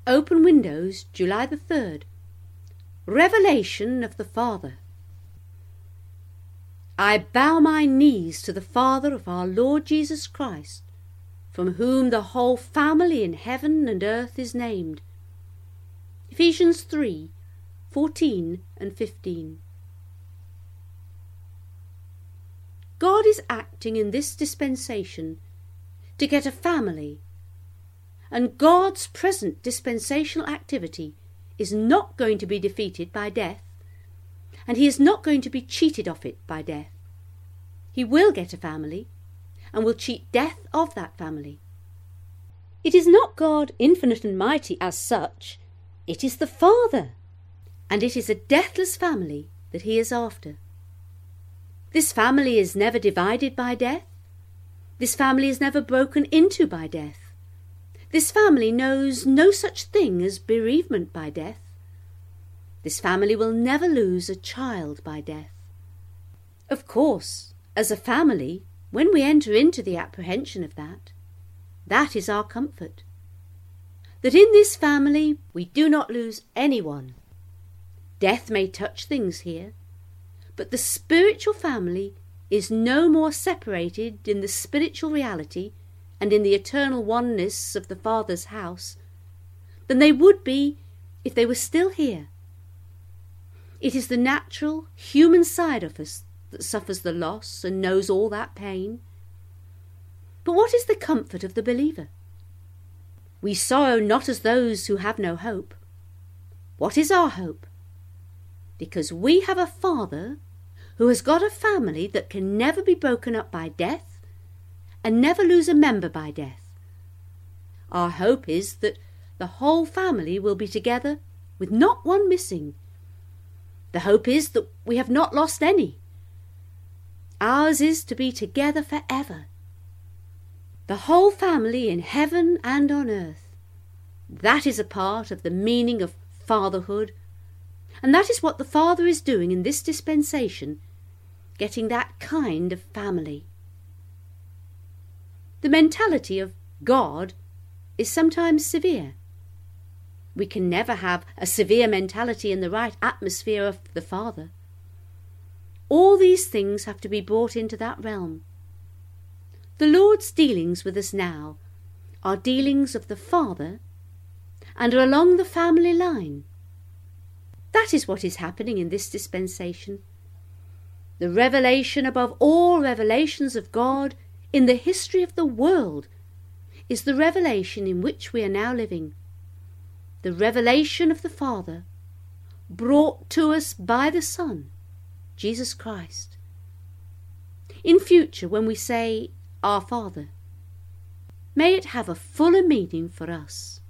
Open Windows, July the 3rd. Revelation of the Father. I bow my knees to the Father of our Lord Jesus Christ, from whom the whole family in heaven and earth is named. Ephesians 3:14 and 15. God is acting in this dispensation to get a family, and God's present dispensational activity is not going to be defeated by death, and he is not going to be cheated of it by death. He will get a family, and will cheat death of that family. It is not God infinite and mighty as such, it is the Father, and it is a deathless family that he is after. This family is never divided by death. This family is never broken into by death. This family knows no such thing as bereavement by death. This family will never lose a child by death. Of course, as a family, when we enter into the apprehension of that is our comfort. That in this family we do not lose anyone. Death may touch things here, but the spiritual family is no more separated in the spiritual reality and in the eternal oneness of the Father's house than they would be if they were still here. It is the natural human side of us that suffers the loss and knows all that pain. But what is the comfort of the believer? We sorrow not as those who have no hope. What is our hope? Because we have a Father who has got a family that can never be broken up by death and never lose a member by death. Our hope is that the whole family will be together with not one missing. The hope is that we have not lost any. Ours is to be together forever. The whole family in heaven and on earth. That is a part of the meaning of fatherhood, and that is what the Father is doing in this dispensation, getting that kind of family. The mentality of God is sometimes severe. We can never have a severe mentality in the right atmosphere of the Father. All these things have to be brought into that realm. The Lord's dealings with us now are dealings of the Father and are along the family line. That is what is happening in this dispensation. The revelation above all revelations of God in the history of the world is the revelation in which we are now living. The revelation of the Father brought to us by the Son, Jesus Christ. In future, when we say, Our Father, may it have a fuller meaning for us.